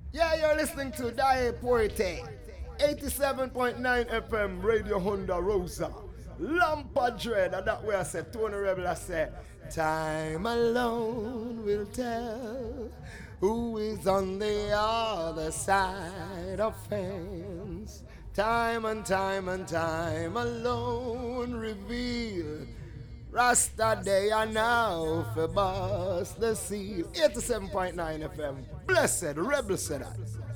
Yeah, you're listening to Die Poete, 87.9 FM, Radio Honda Rosa, Lampa Dread, and that way I said, Tony Rebel, I said, time alone will tell who is on the other side of fence. Time and time and time alone reveal. Rasta day are now for bust the seal. 87.9 FM. Blessed Rebel said that.